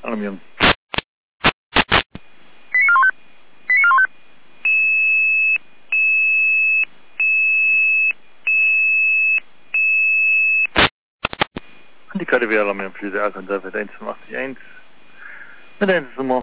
Alarmieren. Die KDW alarmieren für die Alkohol 181. Mit 1 ist immer